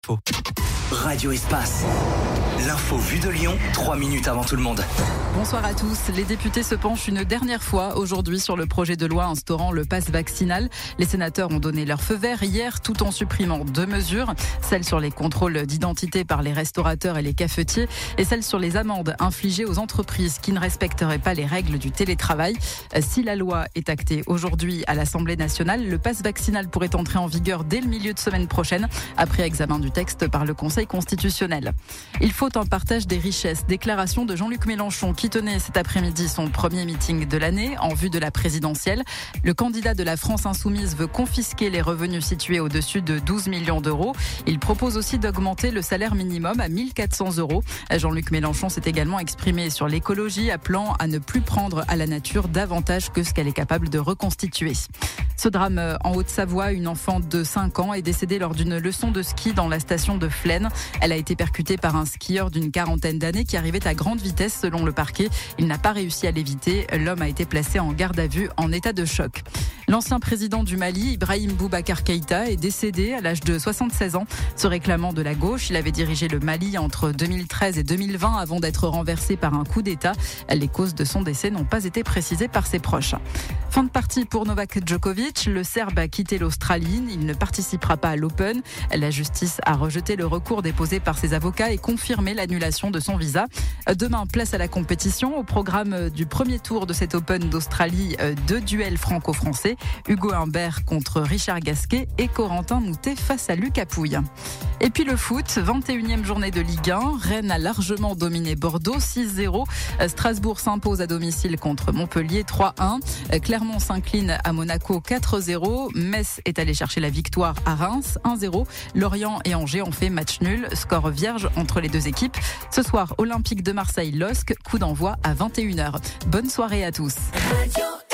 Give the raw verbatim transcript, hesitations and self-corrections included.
Faux. Radio Espace. L'info vue de Lyon, trois minutes avant tout le monde. Bonsoir à tous. Les députés se penchent une dernière fois aujourd'hui sur le projet de loi instaurant le pass vaccinal. Les sénateurs ont donné leur feu vert hier tout en supprimant deux mesures. Celle sur les contrôles d'identité par les restaurateurs et les cafetiers et celle sur les amendes infligées aux entreprises qui ne respecteraient pas les règles du télétravail. Si la loi est actée aujourd'hui à l'Assemblée nationale, le pass vaccinal pourrait entrer en vigueur dès le milieu de semaine prochaine, après examen du texte par le Conseil constitutionnel. Il faut un partage des richesses. Déclaration de Jean-Luc Mélenchon qui tenait cet après-midi son premier meeting de l'année en vue de la présidentielle. Le candidat de la France insoumise veut confisquer les revenus situés au-dessus de douze millions d'euros. Il propose aussi d'augmenter le salaire minimum à mille quatre cents euros. Jean-Luc Mélenchon s'est également exprimé sur l'écologie, appelant à ne plus prendre à la nature davantage que ce qu'elle est capable de reconstituer. Ce drame en Haute-Savoie, une enfant de cinq ans est décédée lors d'une leçon de ski dans la station de Flaine. Elle a été percutée par un skieur d'une quarantaine d'années qui arrivait à grande vitesse selon le parquet. Il n'a pas réussi à l'éviter. L'homme a été placé en garde à vue en état de choc. L'ancien président du Mali, Ibrahim Boubacar Keïta, est décédé à l'âge de soixante-seize ans. Se réclamant de la gauche, il avait dirigé le Mali entre deux mille treize et deux mille vingt avant d'être renversé par un coup d'État. Les causes de son décès n'ont pas été précisées par ses proches. Fin de partie pour Novak Djokovic. Le Serbe a quitté l'Australie. Il ne participera pas à l'Open. La justice a rejeté le recours déposé par ses avocats et confirmé l'annulation de son visa. Demain, place à la compétition. Au programme du premier tour de cet Open d'Australie, deux duels franco-français. Hugo Humbert contre Richard Gasquet et Corentin Moutet face à Lucas Pouille. Et puis le foot, vingt et unième journée de Ligue un. Rennes a largement dominé Bordeaux six zéro. Strasbourg s'impose à domicile contre Montpellier trois un. Clermont s'incline à Monaco quatre zéro. Metz est allé chercher la victoire à Reims un zéro. Lorient et Angers ont fait match nul. Score vierge entre les deux équipes. Ce soir, Olympique de Marseille-Losc. Coup d'envoi à vingt et une heures. Bonne soirée à tous. Radio